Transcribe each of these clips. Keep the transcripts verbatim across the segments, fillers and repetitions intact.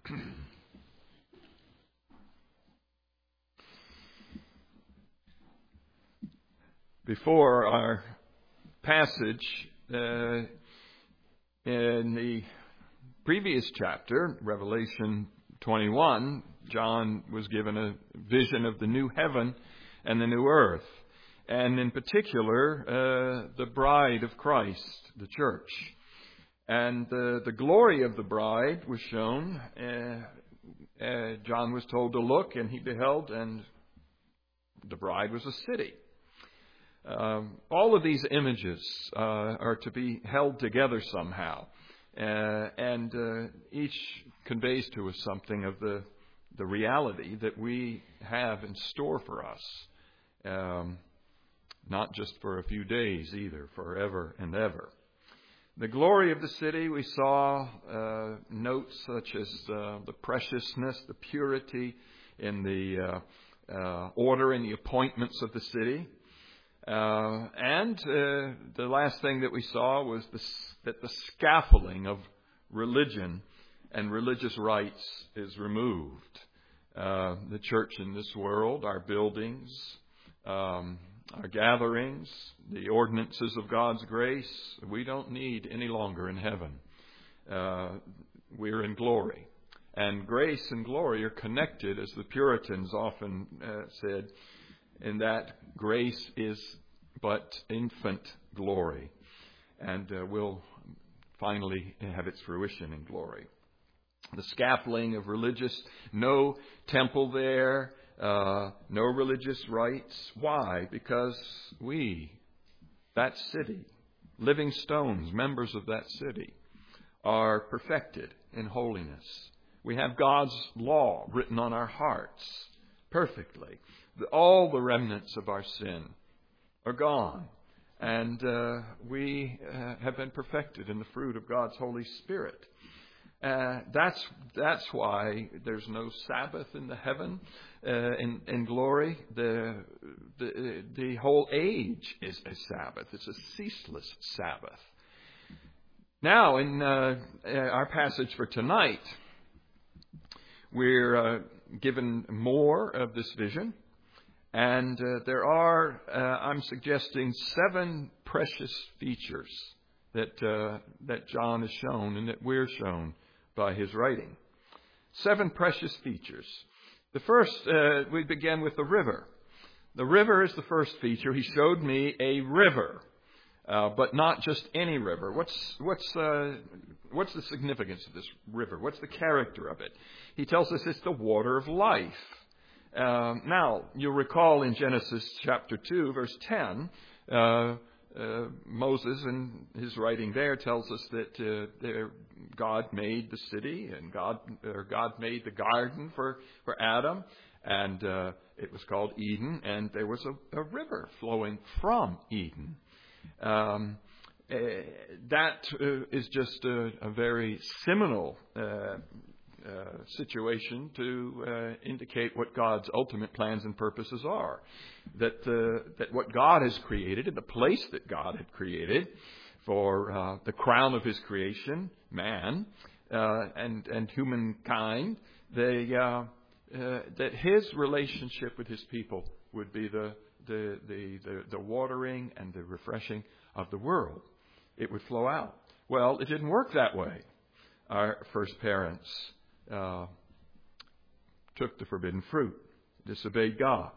Before our passage, uh, in the previous chapter, Revelation twenty-one, John was given a vision of the new heaven and the new earth, and in particular, uh, the bride of Christ, the church. And uh, the glory of the bride was shown. Uh, uh, John was told to look, and he beheld, and the bride was a city. Um, all of these images uh, are to be held together somehow, uh, and uh, each conveys to us something of the the reality that we have in store for us, um, not just for a few days either, forever and ever. The glory of the city, we saw uh, notes such as uh, the preciousness, the purity in the uh, uh, order and the appointments of the city. Uh, and uh, the last thing that we saw was the, that the scaffolding of religion and religious rites is removed. Uh, the church in this world, our buildings, um, our gatherings, the ordinances of God's grace, we don't need any longer in heaven. Uh, we're in glory. And grace and glory are connected, as the Puritans often uh, said, in that grace is but infant glory, and uh, will finally have its fruition in glory. The scaffolding of religious, no temple there, uh, no religious rites. Why? Because we, that city, living stones, members of that city, are perfected in holiness. We have God's law written on our hearts perfectly. All the remnants of our sin are gone, and uh, we uh, have been perfected in the fruit of God's Holy Spirit. Uh, that's that's why there's no Sabbath in the heaven, uh, in, in glory. The, the the whole age is a Sabbath. It's a ceaseless Sabbath. Now, in uh, our passage for tonight, we're uh, given more of this vision. And uh, there are, uh, I'm suggesting, seven precious features that uh, that John is shown and that we're shown by his writing. Seven precious features. The first, uh, we begin with the river. The river is the first feature. He showed me a river, uh, but not just any river. What's what's uh, what's the significance of this river? What's the character of it? He tells us it's the water of life. Uh, now, you'll recall in Genesis chapter two, verse ten, uh, uh, Moses in his writing there tells us that uh, there, God made the city and God or God made the garden for, for Adam, and uh, it was called Eden, and there was a, a river flowing from Eden. Um, uh, that uh, is just a, a very seminal uh Uh, situation to uh, indicate what God's ultimate plans and purposes are. That uh, that what God has created, and the place that God had created for uh, the crown of His creation, man uh, and and humankind, they, uh, uh, that His relationship with His people would be the the, the the the watering and the refreshing of the world. It would flow out. Well, it didn't work that way. Our first parents Uh, took the forbidden fruit, disobeyed God,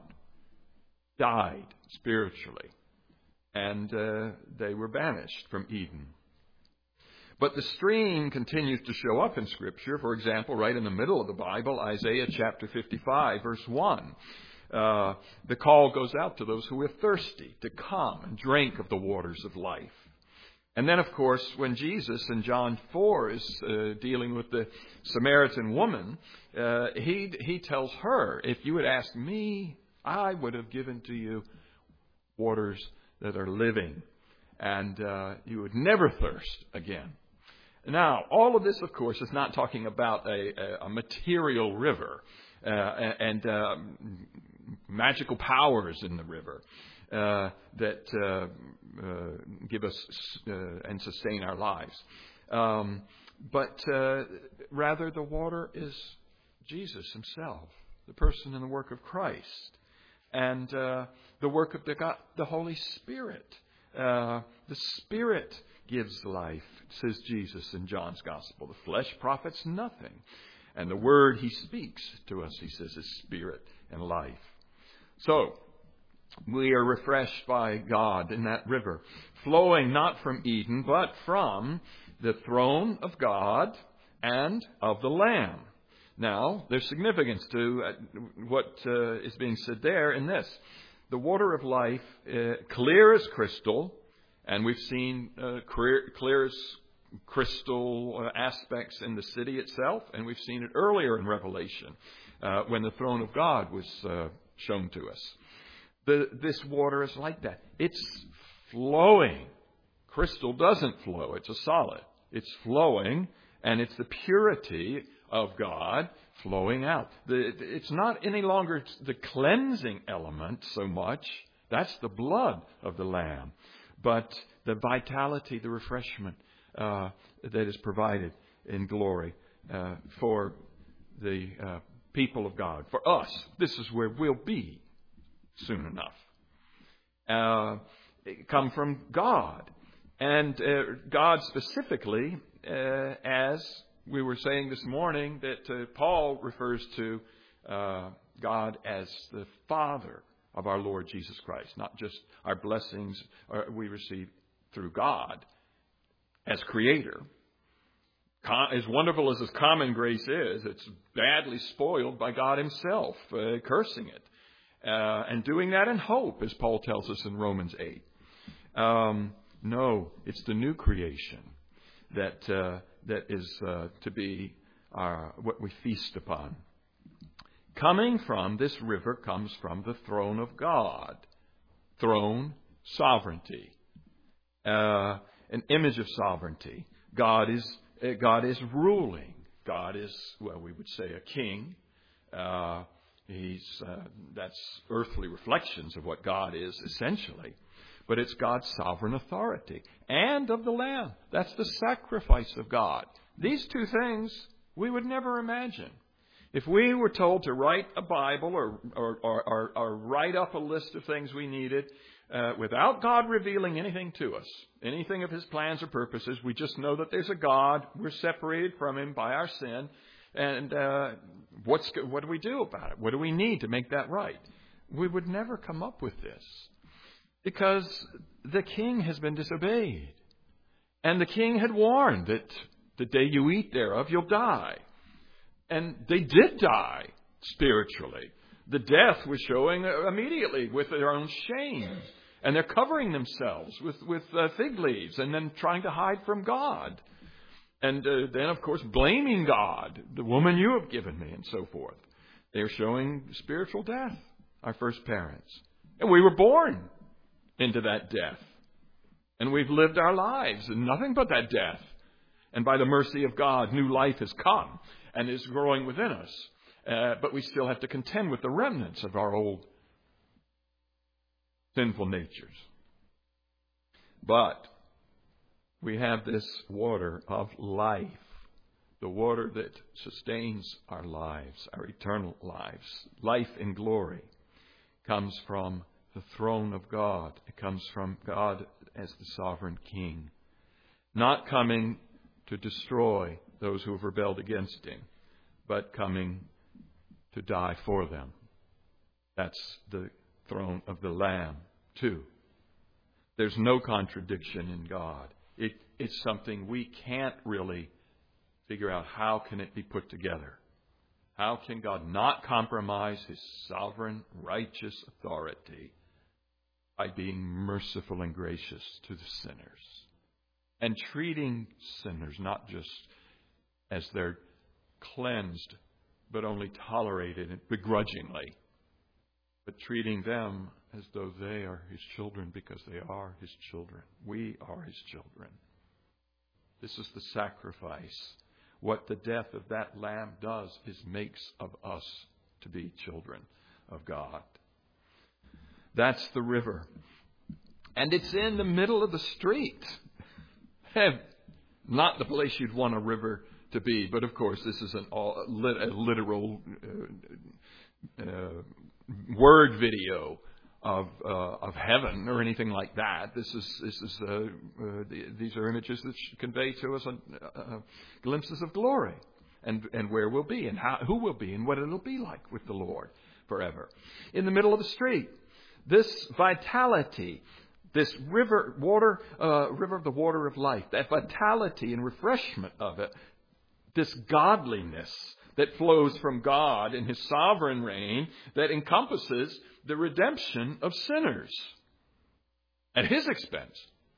died spiritually, and uh, they were banished from Eden. But the stream continues to show up in Scripture. For example, right in the middle of the Bible, Isaiah chapter fifty-five, verse one. Uh, the call goes out to those who are thirsty to come and drink of the waters of life. And then, of course, when Jesus in John four is uh, dealing with the Samaritan woman, uh, he he tells her, if you had asked me, I would have given to you waters that are living, and uh, you would never thirst again. Now, all of this, of course, is not talking about a, a, a material river uh, and uh, magical powers in the river. Uh, that uh, uh, give us uh, and sustain our lives. Um, but uh, rather, the water is Jesus himself, the person and the work of Christ, and uh, the work of the, God, the Holy Spirit. Uh, the Spirit gives life, says Jesus in John's Gospel. The flesh profits nothing. And the word he speaks to us, he says, is spirit and life. So, we are refreshed by God in that river, flowing not from Eden, but from the throne of God and of the Lamb. Now, there's significance to what uh, is being said there in this. The water of life, uh, clear as crystal, and we've seen uh, clear, clear as crystal uh, aspects in the city itself, and we've seen it earlier in Revelation uh, when the throne of God was uh, shown to us. The, this water is like that. It's flowing. Crystal doesn't flow. It's a solid. It's flowing, and it's the purity of God flowing out. The, it's not any longer the cleansing element so much. That's the blood of the Lamb. But the vitality, the refreshment uh, that is provided in glory uh, for the uh, people of God. For us, this is where we'll be soon enough. Uh, come from God. And uh, God specifically, uh, as we were saying this morning, that uh, Paul refers to uh, God as the Father of our Lord Jesus Christ. Not just our blessings uh, we receive through God as Creator. Com- as wonderful as His common grace is, it's badly spoiled by God Himself, uh, cursing it. Uh, and doing that in hope, as Paul tells us in Romans eight. Um, no, it's the new creation that uh, that is uh, to be our, what we feast upon. Coming from this river comes from the throne of God. Throne, sovereignty. Uh, an image of sovereignty. God is uh, God is ruling. God is, well, we would say a king. Uh, He's uh, that's earthly reflections of what God is essentially, but it's God's sovereign authority and of the Lamb. That's the sacrifice of God. These two things we would never imagine. If we were told to write a Bible or or, or, or, or write up a list of things we needed uh, without God revealing anything to us, anything of His plans or purposes, we just know that there's a God. We're separated from Him by our sin. And uh, what's what do we do about it? What do we need to make that right? We would never come up with this because the king has been disobeyed. And the king had warned that the day you eat thereof, you'll die. And they did die spiritually. The death was showing immediately with their own shame. And they're covering themselves with, with uh, fig leaves and then trying to hide from God. And uh, then, of course, blaming God, the woman you have given me, and so forth. They're showing spiritual death, our first parents. And we were born into that death. And we've lived our lives in nothing but that death. And by the mercy of God, new life has come and is growing within us. Uh, but we still have to contend with the remnants of our old sinful natures. But we have this water of life, the water that sustains our lives, our eternal lives. Life in glory comes from the throne of God. It comes from God as the sovereign King, not coming to destroy those who have rebelled against Him, but coming to die for them. That's the throne of the Lamb, too. There's no contradiction in God. It, it's something we can't really figure out how can it be put together. How can God not compromise His sovereign, righteous authority by being merciful and gracious to the sinners and treating sinners not just as they're cleansed, but only tolerated begrudgingly, but treating them as though they are His children because they are His children. We are His children. This is the sacrifice. What the death of that Lamb does is makes of us to be children of God. That's the river. And it's in the middle of the street. Not the place you'd want a river to be. But of course, this isn't all a, lit, a literal uh, uh, word video of uh, of heaven or anything like that. This is this is uh, uh, the, these are images that convey to us uh, uh, glimpses of glory and and where we'll be and how who we'll be and what it'll be like with the Lord forever. In the middle of the street, this vitality, this river water, uh, river of the water of life, that vitality and refreshment of it, this godliness that flows from God in His sovereign reign that encompasses the redemption of sinners at His expense.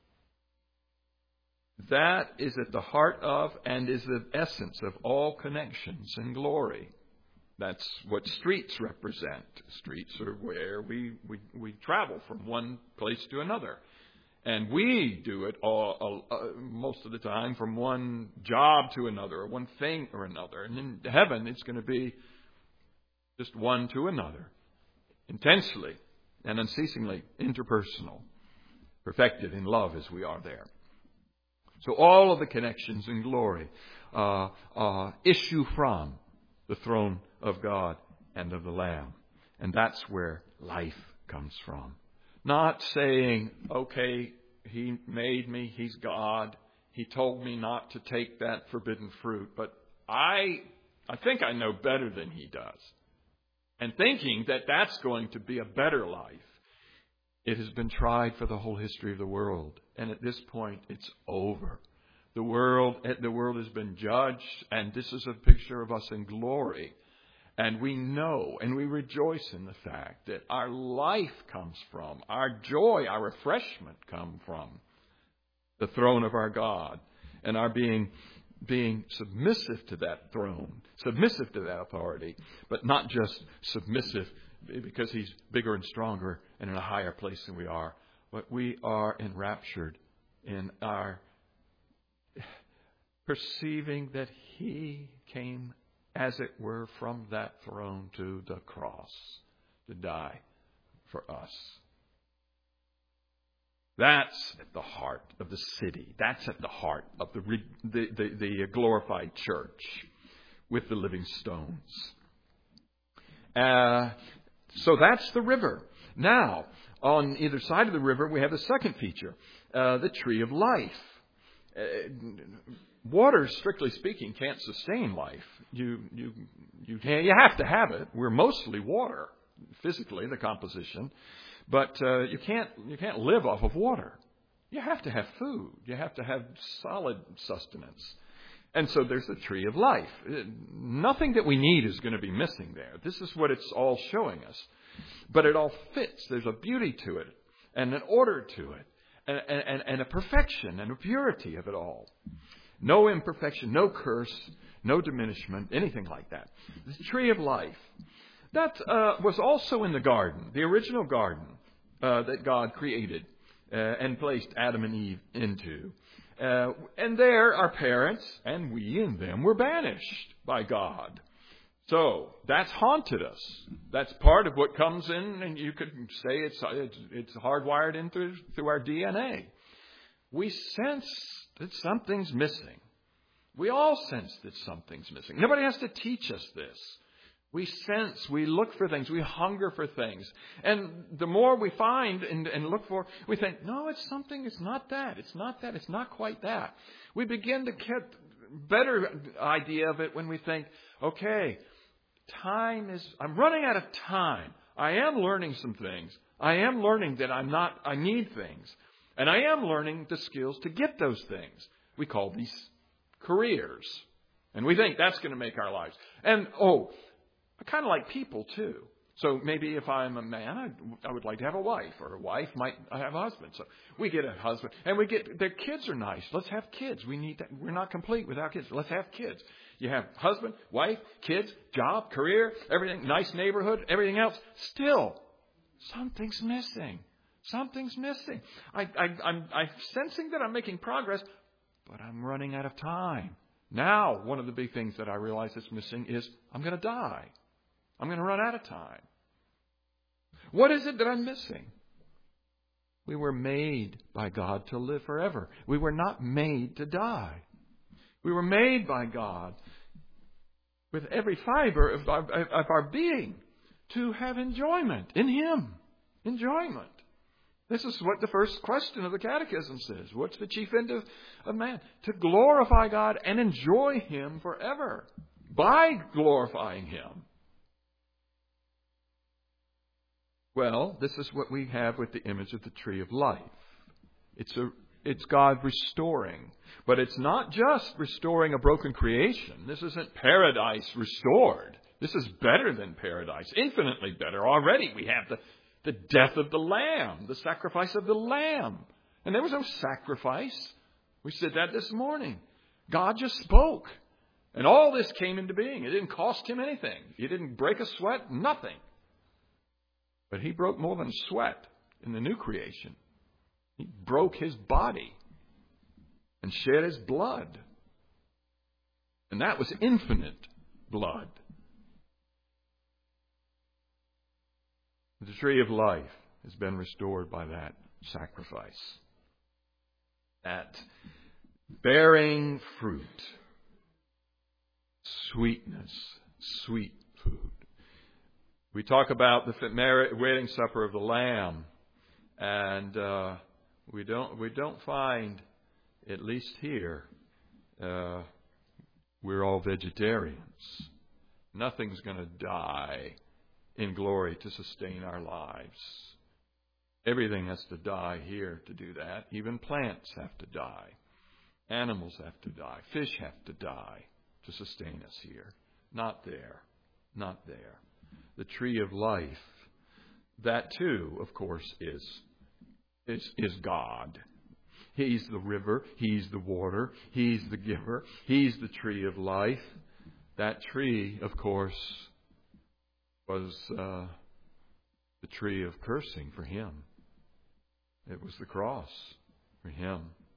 That is at the heart of and is the essence of all connections in glory. That's what streets represent. Streets are where we, we, we travel from one place to another. And we do it all, uh, most of the time from one job to another, or one thing or another. And in heaven, it's going to be just one to another. Intensely and unceasingly interpersonal. Perfected in love as we are there. So all of the connections in glory uh, uh, issue from the throne of God and of the Lamb. And that's where life comes from. Not saying, okay, He made me, He's God. He told me not to take that forbidden fruit. But I, I think I know better than He does. And thinking that that's going to be a better life. It has been tried for the whole history of the world. And at this point, it's over. The world, the world has been judged. And this is a picture of us in glory. And we know and we rejoice in the fact that our life comes from, our joy, our refreshment come from the throne of our God. And our being, being submissive to that throne, submissive to that authority, but not just submissive because He's bigger and stronger and in a higher place than we are. But we are enraptured in our perceiving that He came, as it were, from that throne to the cross to die for us. That's at the heart of the city. That's at the heart of the, the, the, the glorified church with the living stones. Uh, so that's the river. Now, on either side of the river, we have the second feature, uh, the tree of life. Uh, Water, strictly speaking, can't sustain life. You, you, you, you have to have it. We're mostly water, physically, the composition, but uh, you can't, you can't live off of water. You have to have food. You have to have solid sustenance. And so there's the tree of life. Nothing that we need is going to be missing there. This is what it's all showing us. But it all fits. There's a beauty to it and an order to it and, and, and a perfection and a purity of it all. No imperfection, no curse, no diminishment, anything like that. The tree of life. That uh, was also in the garden, the original garden uh, that God created uh, and placed Adam and Eve into. Uh, and there, our parents, and we and them, were banished by God. So, that's haunted us. That's part of what comes in, and you could say it's it's, it's hardwired in through, through our D N A. We sense that something's missing. We all sense that something's missing. Nobody has to teach us this. We sense, we look for things, we hunger for things. And the more we find and, and look for, we think, no, it's something, it's not that, it's not that, it's not quite that. We begin to get a better idea of it when we think, okay, time is, I'm running out of time. I am learning some things. I am learning that I'm not, I need things. And I am learning the skills to get those things. We call these careers. And we think that's going to make our lives. And, oh, I kind of like people, too. So maybe if I'm a man, I, I would like to have a wife. Or a wife might have a husband. So we get a husband. And we get, their kids are nice. Let's have kids. We need that. We're not complete without kids. Let's have kids. You have husband, wife, kids, job, career, everything, nice neighborhood, everything else. Still, something's missing. Something's missing. I, I, I'm, I'm sensing that I'm making progress, but I'm running out of time. Now, one of the big things that I realize is missing is I'm going to die. I'm going to run out of time. What is it that I'm missing? We were made by God to live forever. We were not made to die. We were made by God with every fiber of our, of our being to have enjoyment in Him. Enjoyment. This is what the first question of the Catechism says. What's the chief end of, of man? To glorify God and enjoy Him forever by glorifying Him. Well, this is what we have with the image of the tree of life. It's a It's God restoring. But it's not just restoring a broken creation. This isn't paradise restored. This is better than paradise. Infinitely better. Already we have the, the death of the Lamb. The sacrifice of the Lamb. And there was no sacrifice. We said that this morning. God just spoke. And all this came into being. It didn't cost Him anything. He didn't break a sweat. Nothing. But He broke more than sweat in the new creation. He broke His body and shed His blood. And that was infinite blood. The tree of life has been restored by that sacrifice. That bearing fruit, sweetness, sweet food. We talk about the wedding supper of the Lamb, and uh, We don't we don't find, at least here, uh, we're all vegetarians. Nothing's going to die in glory to sustain our lives. Everything has to die here to do that. Even plants have to die. Animals have to die. Fish have to die to sustain us here. Not there. Not there. The tree of life, that too, of course, is Is, is God. He's the river. He's the water. He's the giver. He's the tree of life. That tree, of course, was uh, the tree of cursing for Him. It was the cross for Him.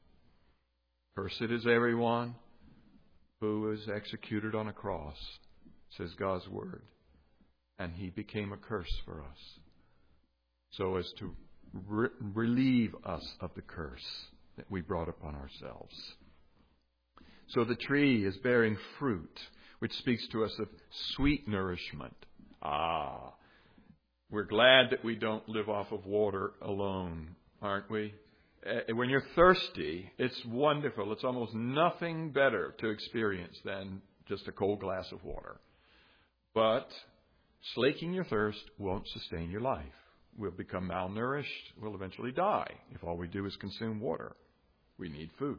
Cursed is everyone who is executed on a cross, says God's Word. And He became a curse for us, so as to Re- relieve us of the curse that we brought upon ourselves. So the tree is bearing fruit, which speaks to us of sweet nourishment. Ah, we're glad that we don't live off of water alone, aren't we? Uh, when you're thirsty, it's wonderful. It's almost nothing better to experience than just a cold glass of water. But slaking your thirst won't sustain your life. We'll become malnourished. We'll eventually die if all we do is consume water. We need food.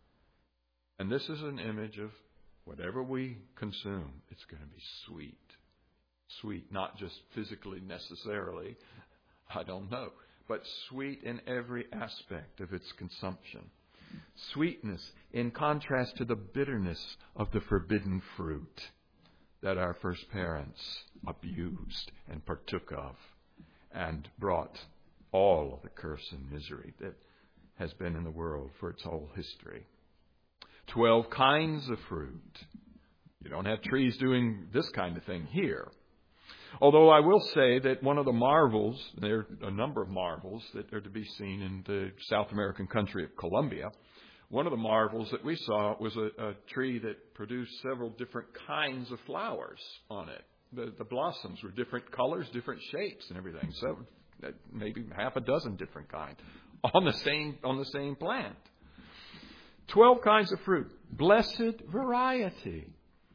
And this is an image of whatever we consume, it's going to be sweet. Sweet, not just physically necessarily, I don't know, but sweet in every aspect of its consumption. Sweetness in contrast to the bitterness of the forbidden fruit that our first parents abused and partook of, and brought all of the curse and misery that has been in the world for its whole history. Twelve kinds of fruit. You don't have trees doing this kind of thing here. Although I will say that one of the marvels, there are a number of marvels that are to be seen in the South American country of Colombia. One of the marvels that we saw was a, a tree that produced several different kinds of flowers on it. The, the blossoms were different colors, different shapes and everything. So maybe half a dozen different kinds on the same on the same plant. Twelve kinds of fruit. Blessed variety.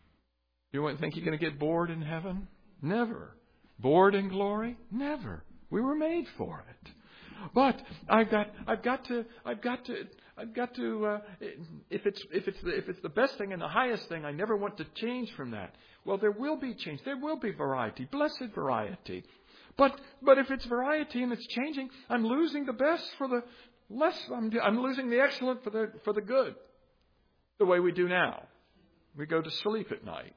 You wouldn't think you're going to get bored in heaven? Never. Bored in glory? Never. We were made for it. But I've got I've got to I've got to I've got to uh, if it's if it's the, if it's the best thing and the highest thing, I never want to change from that. Well, there will be change. There will be variety, blessed variety. But but if it's variety and it's changing, I'm losing the best for the less. I'm, I'm losing the excellent for the for the good. The way we do now, we go to sleep at night.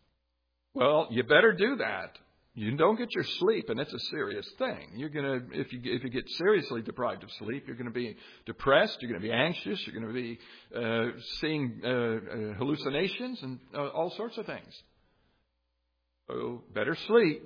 Well, you better do that. You don't get your sleep, and it's a serious thing. You're gonna if you if you get seriously deprived of sleep, you're going to be depressed. You're going to be anxious. You're going to be uh, seeing uh, uh, hallucinations and uh, all sorts of things. So better sleep.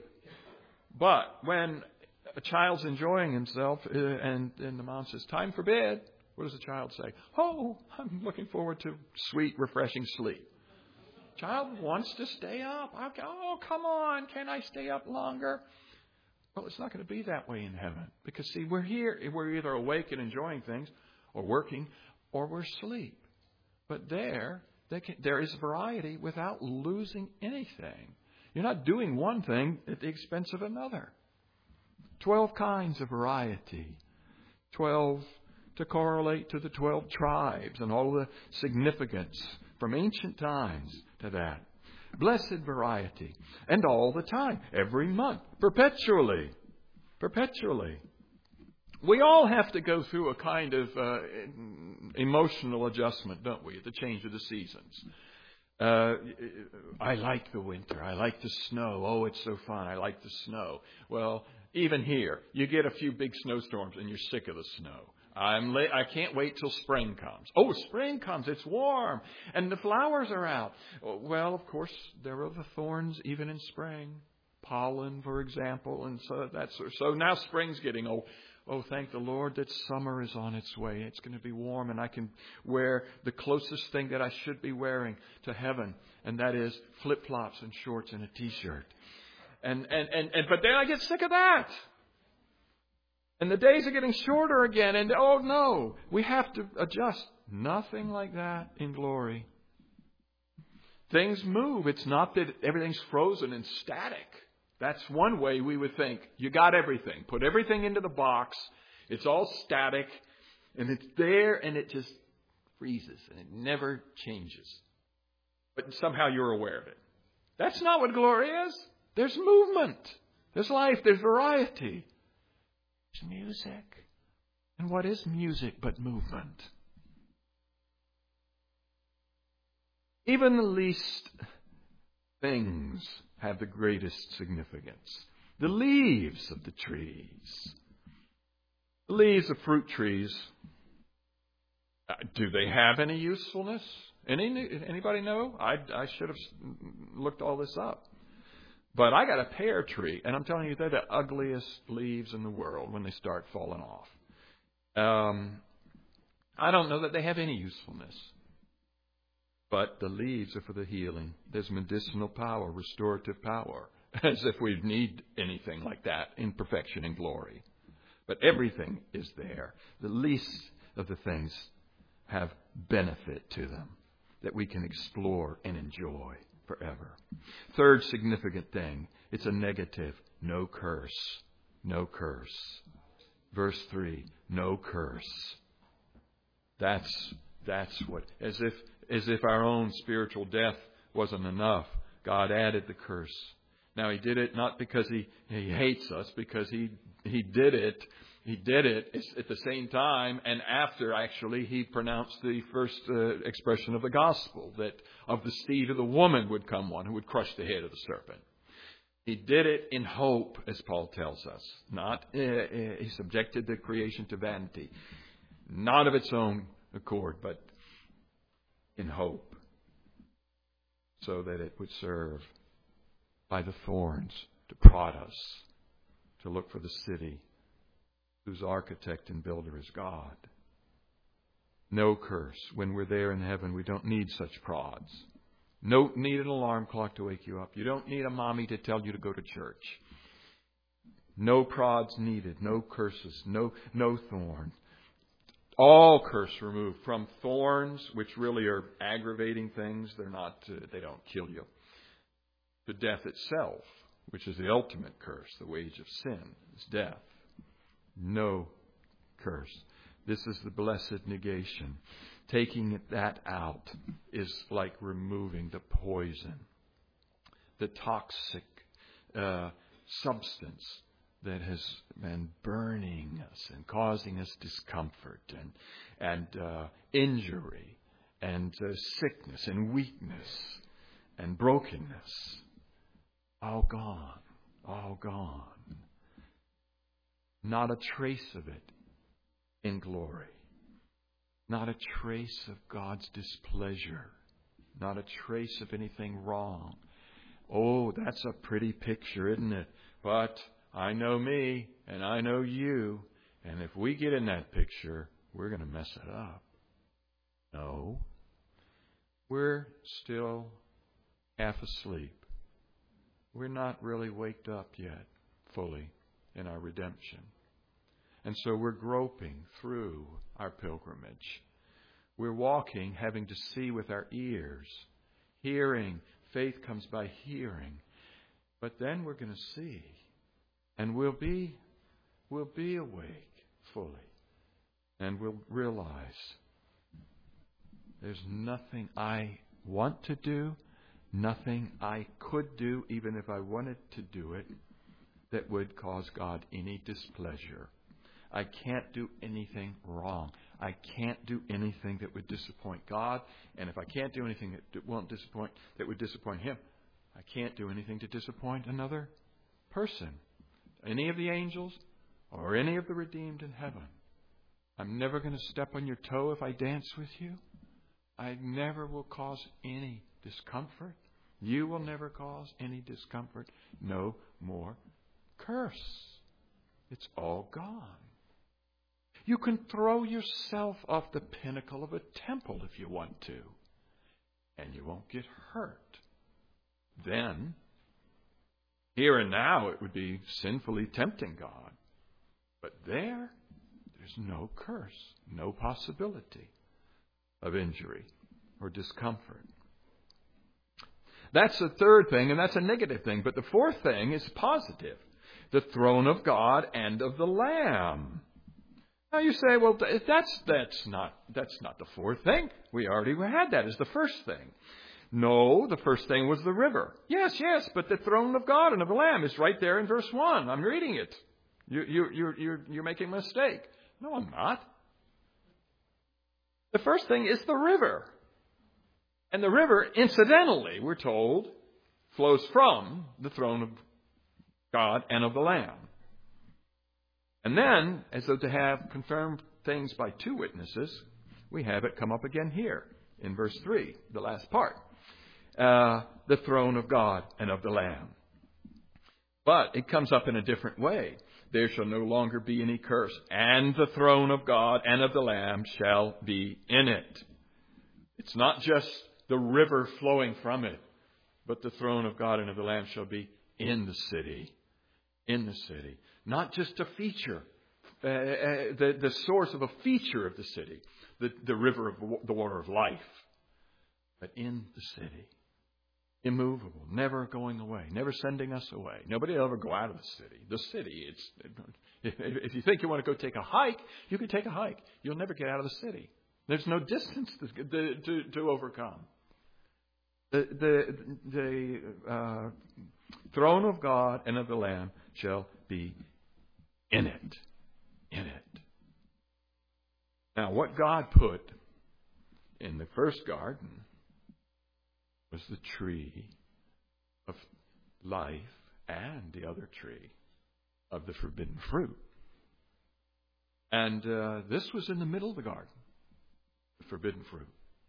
But when a child's enjoying himself uh, and, and the mom says, time for bed, What does a child say? Oh, I'm looking forward to sweet, refreshing sleep. Child wants to stay up. Oh, come on. Can I stay up longer? Well, it's not going to be that way in heaven. Because, see, we're here. We're either awake and enjoying things or working, or we're asleep. But there, they can, there is variety without losing anything. You're not doing one thing at the expense of another. Twelve kinds of variety. Twelve to correlate to the twelve tribes and all the significance from ancient times to that. Blessed variety. And all the time. Every month. Perpetually. Perpetually. We all have to go through a kind of uh, emotional adjustment, don't we, at the change of the seasons. Uh, I like the winter. I like the snow. Oh, it's so fun. I like the snow. Well, even here, you get a few big snowstorms and you're sick of the snow. I'm late. I can't wait till spring comes. Oh, spring comes. It's warm. And the flowers are out. Well, of course, there are the thorns even in spring. Pollen, for example. And so that's so now spring's getting old. Oh, thank the Lord that summer is on its way. It's going to be warm and I can wear the closest thing that I should be wearing to heaven. And that is flip-flops and shorts and a t-shirt. And, and, and, and, but then I get sick of that. And the days are getting shorter again. And oh no, we have to adjust. Nothing like that in glory. Things move. It's not that everything's frozen and static. That's one way we would think. You got everything. Put everything into the box. It's all static. And it's there and it just freezes. And it never changes. But somehow you're aware of it. That's not what glory is. There's movement. There's life. There's variety. There's music. And what is music but movement? Even the least things have the greatest significance. The leaves of the trees. The leaves of fruit trees. Uh, do they have any usefulness? Any anybody know? I, I should have looked all this up. But I got a pear tree, and I'm telling you, they're the ugliest leaves in the world when they start falling off. Um, I don't know that they have any usefulness. But the leaves are for the healing. There's medicinal power, restorative power, as if we need anything like that in perfection and glory. But everything is there. The least of the things have benefit to them that we can explore and enjoy forever. Third significant thing, it's a negative. No curse. No curse. Verse three, no curse. That's, that's what, as if, as if our own spiritual death wasn't enough, God added the curse. Now He did it not because He, he hates us, because He, He did it. He did it at the same time and after actually He pronounced the first uh, expression of the gospel, that of the seed of the woman would come one who would crush the head of the serpent. He did it in hope, as Paul tells us. Not uh, uh, He subjected the creation to vanity, not of its own accord, but in hope, so that it would serve by the thorns to prod us to look for the city whose architect and builder is God. No curse. When we're there in heaven, we don't need such prods. No need an alarm clock to wake you up. You don't need a mommy to tell you to go to church. No prods needed. No curses. No, no thorn. All curse removed from thorns, which really are aggravating things. They're not. Uh, they don't kill you. To death itself, which is the ultimate curse. The wage of sin is death. No curse. This is the blessed negation. Taking that out is like removing the poison, the toxic uh, substance that has been burning us and causing us discomfort and and uh, injury and uh, sickness and weakness and brokenness. All gone. All gone. Not a trace of it in glory. Not a trace of God's displeasure. Not a trace of anything wrong. Oh, that's a pretty picture, isn't it? But I know me and I know you. And if we get in that picture, we're going to mess it up. No. We're still half asleep. We're not really waked up yet fully in our redemption. And so we're groping through our pilgrimage. We're walking, having to see with our ears. Hearing. Faith comes by hearing. But then we're going to see. And we'll be, we'll be awake fully. And we'll realize there's nothing I want to do, nothing I could do, even if I wanted to do it, that would cause God any displeasure. I can't do anything wrong. I can't do anything that would disappoint God. And if I can't do anything that won't disappoint, that would disappoint Him, I can't do anything to disappoint another person, any of the angels or any of the redeemed in heaven. I'm never going to step on your toe if I dance with you. I never will cause any discomfort. You will never cause any discomfort. No more curse. It's all gone. You can throw yourself off the pinnacle of a temple if you want to, and you won't get hurt. Then, here and now, it would be sinfully tempting God. But there, there's no curse, no possibility of injury or discomfort. That's the third thing, and that's a negative thing. But the fourth thing is positive. The throne of God and of the Lamb. Now you say, well, that's that's not that's not the fourth thing. We already had that as the first thing. No, the first thing was the river. Yes, yes, but the throne of God and of the Lamb is right there in verse one. I'm reading it. You, you, you're, you're, you're making a mistake. No, I'm not. The first thing is the river. And the river, incidentally, we're told, flows from the throne of God and of the Lamb. And then, as though to have confirmed things by two witnesses, we have it come up again here in verse three, the last part. Uh, the throne of God and of the Lamb. But it comes up in a different way. There shall no longer be any curse, and the throne of God and of the Lamb shall be in it. It's not just the river flowing from it, but the throne of God and of the Lamb shall be in the city. In the city. Not just a feature, uh, uh, the, the source of a feature of the city, the, the river of the water of life, but in the city. Immovable, never going away, never sending us away. Nobody will ever go out of the city. The city, it's if, if you think you want to go take a hike, you can take a hike. You'll never get out of the city. There's no distance to, to, to, to overcome. The, the, the uh, throne of God and of the Lamb shall be in it. In it. Now, what God put in the first garden was the tree of life and the other tree of the forbidden fruit. And uh, this was in the middle of the garden, the forbidden fruit.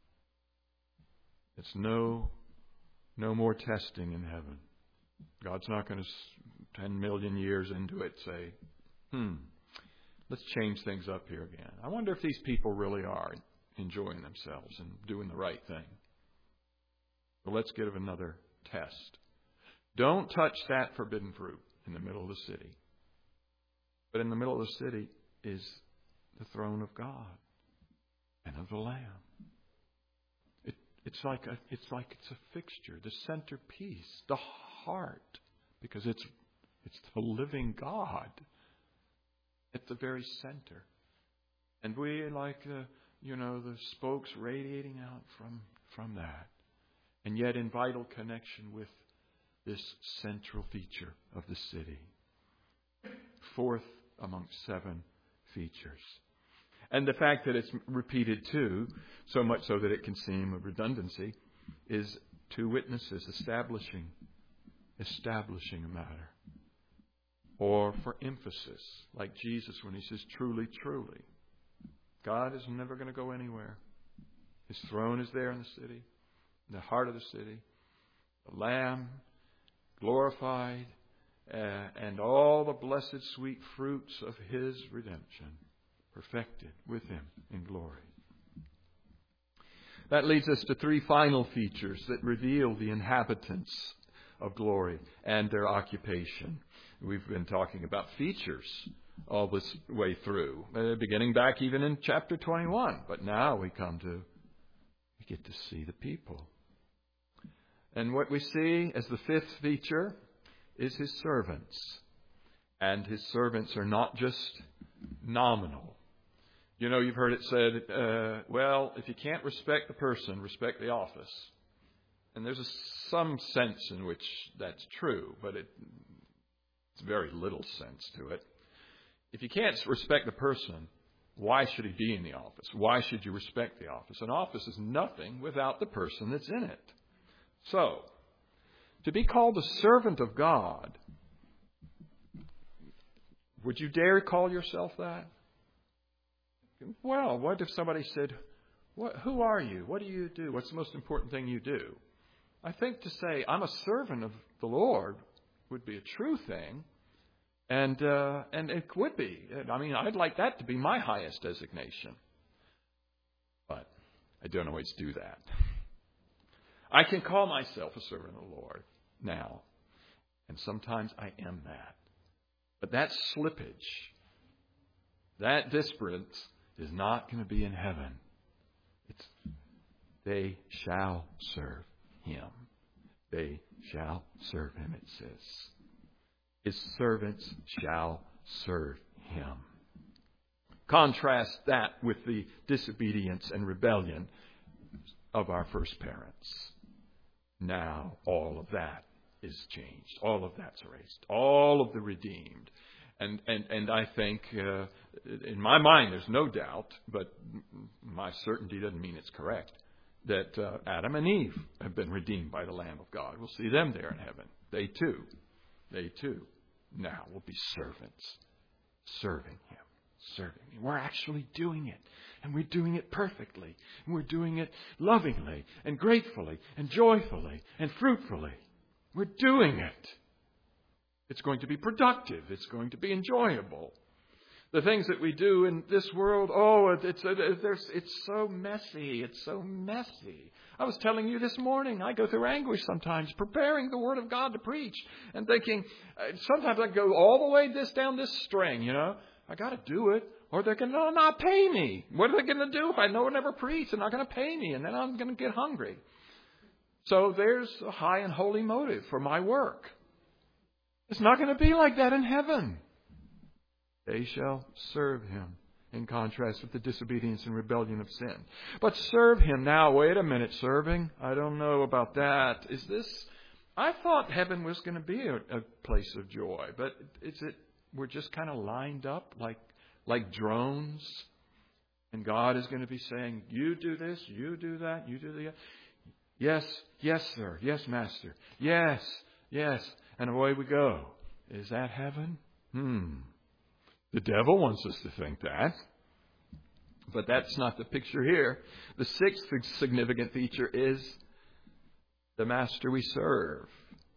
It's no, no more testing in heaven. God's not going to, ten million years into it, say, hmm, let's change things up here again. I wonder if these people really are enjoying themselves and doing the right thing. Well, let's give another test. Don't touch that forbidden fruit in the middle of the city. But in the middle of the city is the throne of God and of the Lamb. It, it's like a, it's like it's a fixture, the centerpiece, the heart, because it's it's the living God at the very center. And we like uh, you know the spokes radiating out from from that. And yet in vital connection with this central feature of the city. Fourth among seven features. And the fact that it's repeated too, so much so that it can seem a redundancy, is two witnesses establishing, establishing a matter. Or for emphasis, like Jesus when he says, truly, truly. God is never going to go anywhere. His throne is there in the city. In the heart of the city, the Lamb glorified, uh, and all the blessed sweet fruits of His redemption perfected with Him in glory. That leads us to three final features that reveal the inhabitants of glory and their occupation. We've been talking about features all this way through, uh, beginning back even in chapter twenty-one. But now we come to, we get to see the people. And what we see as the fifth feature is His servants. And His servants are not just nominal. You know, you've heard it said, uh, well, if you can't respect the person, respect the office. And there's a, some sense in which that's true, but it, it's very little sense to it. If you can't respect the person, why should he be in the office? Why should you respect the office? An office is nothing without the person that's in it. So, to be called a servant of God, would you dare call yourself that? Well, what if somebody said, what, who are you? What do you do? What's the most important thing you do? I think to say, I'm a servant of the Lord would be a true thing. And uh, and it would be. I mean, I'd like that to be my highest designation. But I don't always do that. I can call myself a servant of the Lord now. And sometimes I am that. But that slippage, that disparate is not going to be in heaven. It's they shall serve Him. They shall serve Him, it says. His servants shall serve Him. Contrast that with the disobedience and rebellion of our first parents. Now all of that is changed. All of that's erased. All of the redeemed. And and, and I think, uh, in my mind, there's no doubt, but my certainty doesn't mean it's correct, that uh, Adam and Eve have been redeemed by the Lamb of God. We'll see them there in heaven. They too. They too. Now will be servants. Serving Him. Serving Him. We're actually doing it. And we're doing it perfectly. And we're doing it lovingly and gratefully and joyfully and fruitfully. We're doing it. It's going to be productive. It's going to be enjoyable. The things that we do in this world, oh, it's it's, it's so messy. It's so messy. I was telling you this morning, I go through anguish sometimes preparing the Word of God to preach and thinking, sometimes I go all the way this down this string, you know. I got to do it or they're going to not pay me. What are they going to do if I know I never preach? They're not going to pay me and then I'm going to get hungry. So there's a high and holy motive for my work. It's not going to be like that in heaven. They shall serve Him, in contrast with the disobedience and rebellion of sin. But serve Him now. Wait a minute, serving? I don't know about that. Is this? I thought heaven was going to be a, a place of joy, but is it? We're just kind of lined up like like drones, and God is going to be saying, "You do this, you do that, you do that." Yes, yes, sir. Yes, master. Yes, yes, and away we go. Is that heaven? Hmm. The devil wants us to think that. But that's not the picture here. The sixth significant feature is the master we serve.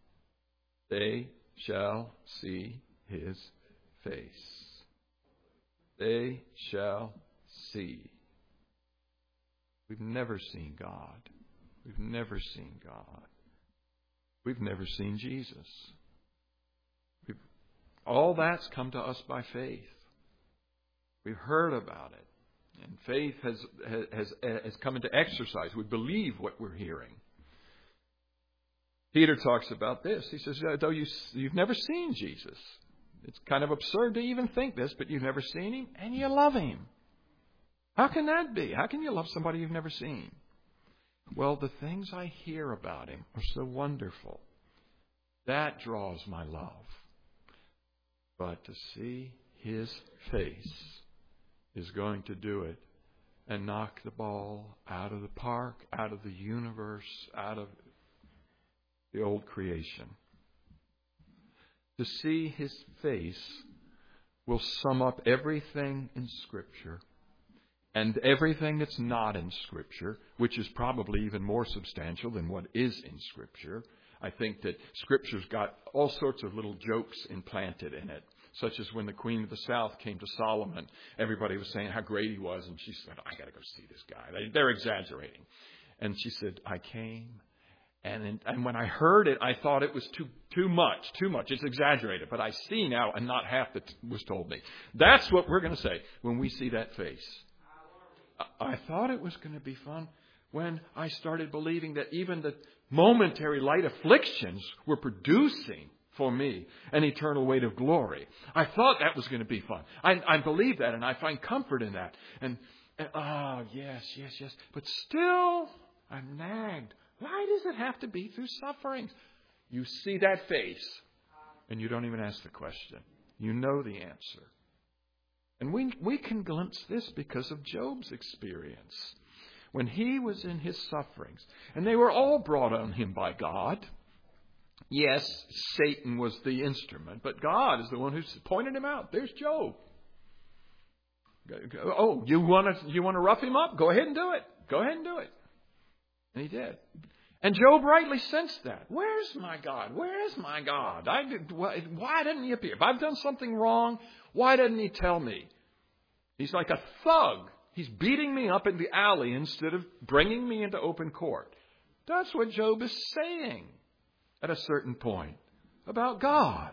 They shall see His face. They shall see. We've never seen God. We've never seen God. We've never seen Jesus. We've, all that's come to us by faith. We've heard about it. And faith has, has, has come into exercise. We believe what we're hearing. Peter talks about this. He says, though you, you've never seen Jesus. It's kind of absurd to even think this, but you've never seen Him and you love Him. How can that be? How can you love somebody you've never seen? Well, the things I hear about Him are so wonderful. That draws my love. But to see His face is going to do it and knock the ball out of the park, out of the universe, out of the old creation. To see His face will sum up everything in Scripture and everything that's not in Scripture, which is probably even more substantial than what is in Scripture. I think that Scripture's got all sorts of little jokes implanted in it such as when the Queen of the South came to Solomon. Everybody was saying how great he was, and she said, I got to go see this guy. They, they're exaggerating. And she said, I came. And in, and when I heard it, I thought it was too too much, too much. It's exaggerated. But I see now, and not half that was told me. That's what we're going to say when we see that face. I, I thought it was going to be fun when I started believing that even the momentary light afflictions were producing for me an eternal weight of glory. I thought that was going to be fun. I, I believe that, and I find comfort in that. And, and oh, yes, yes, yes. But still, I'm nagged. Why does it have to be through sufferings? You see that face, and you don't even ask the question. You know the answer. And we we can glimpse this because of Job's experience. When he was in his sufferings, and they were all brought on him by God. Yes, Satan was the instrument, but God is the one who pointed him out. There's Job. Oh, you want to you want to rough him up? Go ahead and do it. Go ahead and do it. And he did. And Job rightly sensed that. Where's my God? Where's my God? I did, why didn't he appear? If I've done something wrong, why didn't he tell me? He's like a thug. He's beating me up in the alley instead of bringing me into open court. That's what Job is saying at a certain point about God.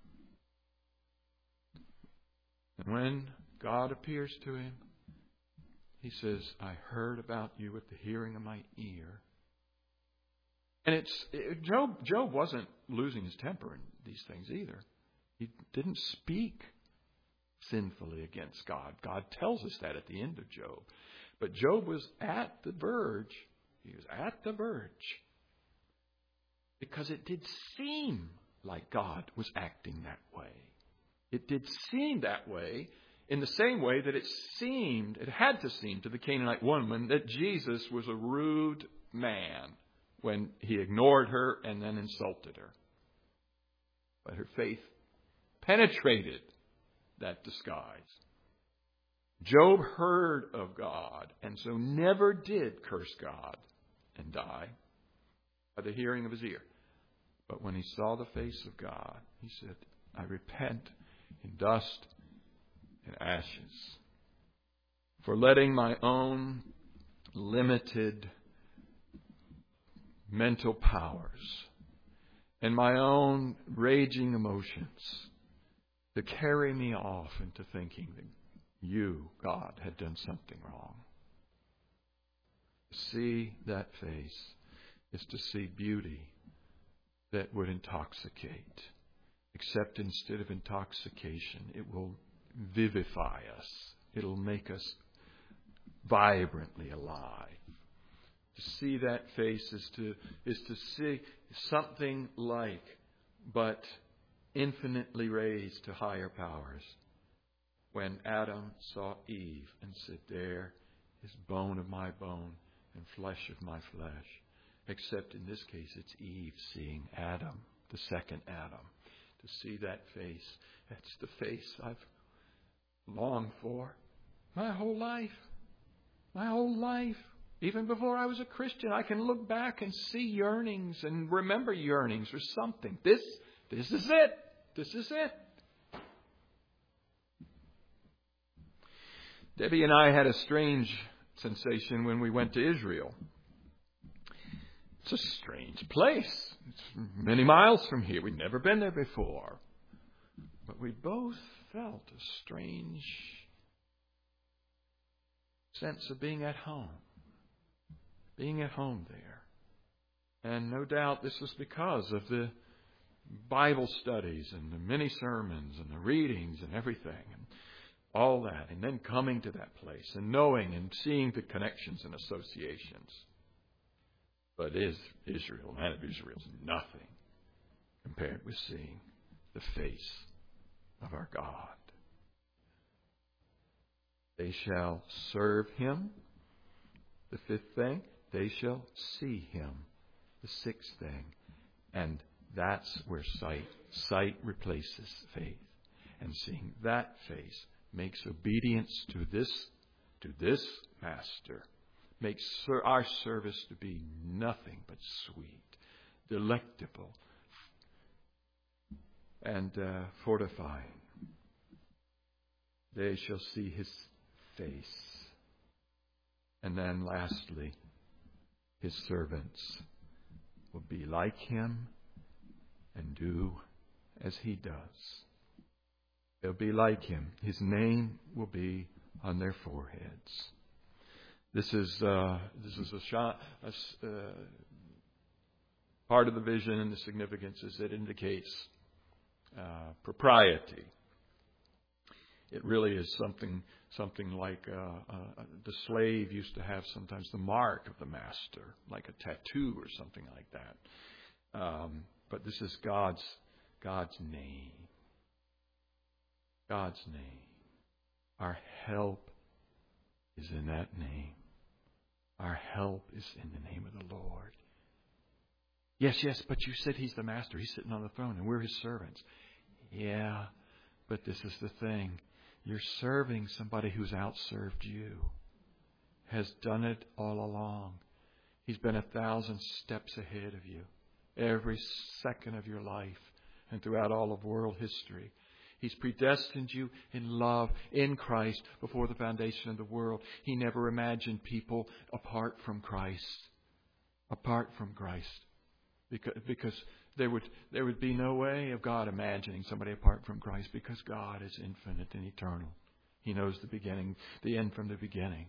And when God appears to him, he says, I heard about you with the hearing of my ear. And it's it, Job. Job wasn't losing his temper in these things either. He didn't speak sinfully against God. God tells us that at the end of Job. But Job was at the verge. He was at the verge. Because it did seem like God was acting that way. It did seem that way in the same way that it seemed, it had to seem to the Canaanite woman that Jesus was a rude man when he ignored her and then insulted her. But her faith penetrated that disguise. Job heard of God and so never did curse God and die by the hearing of his ear. But when he saw the face of God, he said, I repent in dust and ashes for letting my own limited mental powers and my own raging emotions to carry me off into thinking that you, God, had done something wrong. To see that face is to see beauty that would intoxicate. Except instead of intoxication, it will vivify us. It'll make us vibrantly alive. To see that face is to is to see something like, but infinitely raised to higher powers. When Adam saw Eve and said, there is bone of my bone and flesh of my flesh. Except in this case, it's Eve seeing Adam, the second Adam. To see that face, that's the face I've longed for my whole life. My whole life. Even before I was a Christian, I can look back and see yearnings and remember yearnings or something. This, this is it. This is it. Debbie and I had a strange sensation when we went to Israel. It's a strange place. It's many miles from here. We'd never been there before. But we both felt a strange sense of being at home. Being at home there. And no doubt this was because of the Bible studies and the many sermons and the readings and everything and all that. And then coming to that place and knowing and seeing the connections and associations. But is Israel, land of Israel, is nothing compared with seeing the face of our God. They shall serve him. The fifth thing, they shall see him. The sixth thing, and that's where sight, sight replaces faith. And seeing that face makes obedience to this, to this master, makes our service to be nothing but sweet, delectable, and uh, fortifying. they shall see his face. And then lastly, his servants will be like him and do as he does. They'll be like him. His name will be on their foreheads. This is uh, this is a, shot, a uh, part of the vision, and the significance is it indicates uh, propriety. It really is something something like uh, uh, the slave used to have sometimes the mark of the master, like a tattoo or something like that. Um, but this is God's God's name. God's name. Our help is in that name. Our help is in the name of the Lord. Yes, yes, but you said He's the master. He's sitting on the throne and we're His servants. Yeah, but this is the thing. You're serving somebody who's outserved you. Has done it all along. He's been a thousand steps ahead of you. Every second of your life and throughout all of world history. He's predestined you in love in Christ before the foundation of the world. He never imagined people apart from Christ. Apart from Christ. Because, because there would there would be no way of God imagining somebody apart from Christ, because God is infinite and eternal. He knows the beginning, the end from the beginning.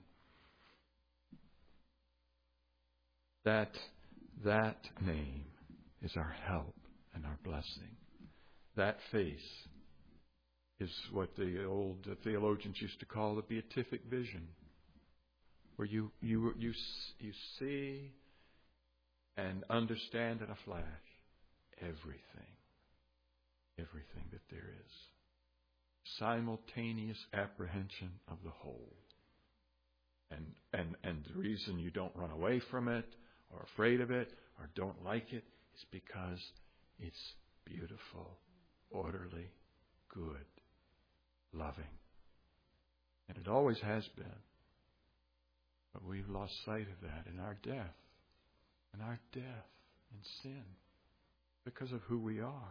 That that name is our help and our blessing. That face is what the old theologians used to call the beatific vision, where you you you you see and understand in a flash everything, everything that there is. Simultaneous apprehension of the whole. And and and the reason you don't run away from it, or afraid of it, or don't like it, is because it's beautiful, orderly, good, loving. And it always has been. But we've lost sight of that in our death. In our death and sin. Because of who we are.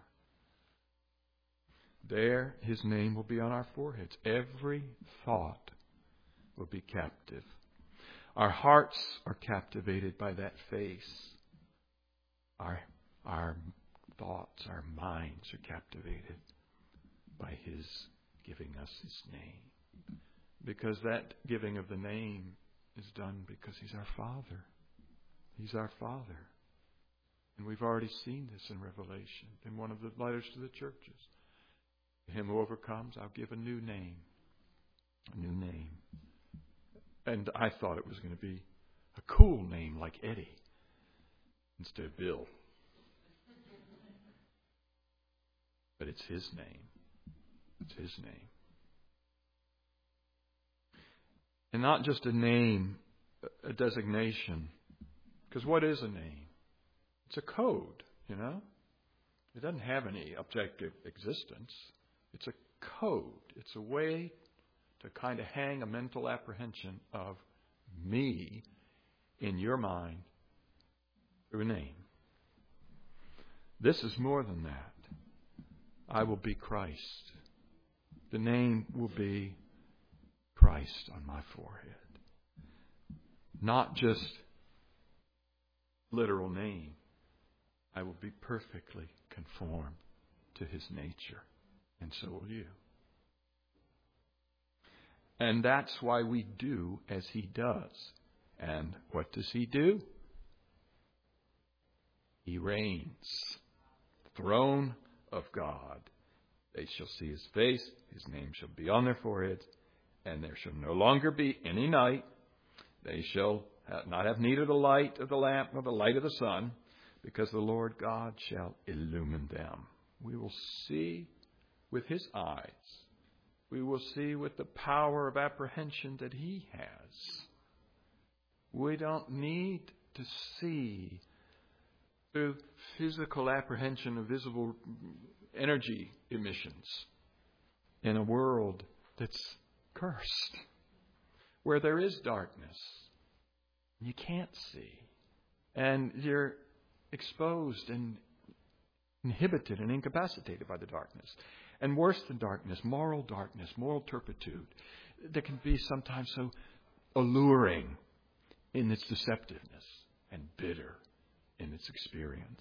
There, His name will be on our foreheads. Every thought will be captive. Our hearts are captivated by that face. Our, our thoughts, our minds are captivated by His giving us His name. Because that giving of the name is done because He's our Father. He's our Father. And we've already seen this in Revelation, in one of the letters to the churches. To him who overcomes, I'll give a new name. A new name. And I thought it was going to be a cool name like Eddie instead of Bill. But it's His name. It's His name. And not just a name, a designation. Because what is a name? It's a code, you know. It doesn't have any objective existence. It's a code. It's a way to kind of hang a mental apprehension of me in your mind through a name. This is more than that. I will be Christ. The name will be Christ on my forehead. Not just literal name. I will be perfectly conformed to His nature. And so will you. And that's why we do as He does. And what does He do? He reigns. Throne of God. They shall see His face. His name shall be on their foreheads. And there shall no longer be any night. They shall not have need of the light of the lamp nor the light of the sun, because the Lord God shall illumine them. We will see with His eyes. We will see with the power of apprehension that He has. We don't need to see through physical apprehension of visible energy emissions in a world that's cursed, where there is darkness. You can't see. And you're exposed and inhibited and incapacitated by the darkness. And worse than darkness, moral darkness, moral turpitude, that can be sometimes so alluring in its deceptiveness and bitter in its experience.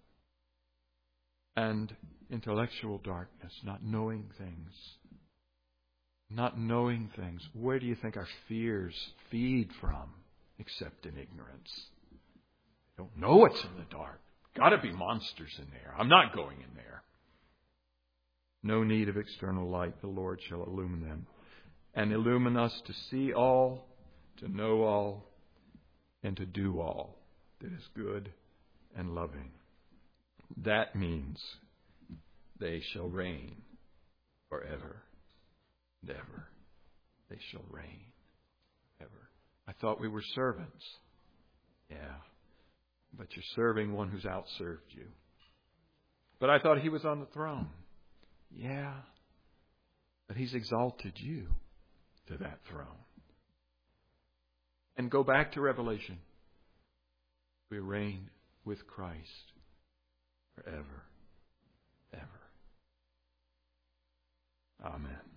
And intellectual darkness, not knowing things. Not knowing things. Where do you think our fears feed from except in ignorance? Don't know what's in the dark. Got to be monsters in there. I'm not going in there. No need of external light. The Lord shall illumine them and illumine us to see all, to know all, and to do all that is good and loving. That means they shall reign forever and ever. They shall reign ever. I thought we were servants. Yeah, but you're serving one who's outserved you. But I thought he was on the throne. Yeah, but he's exalted you to that throne. And go back to Revelation. We reign with Christ forever, ever. Amen.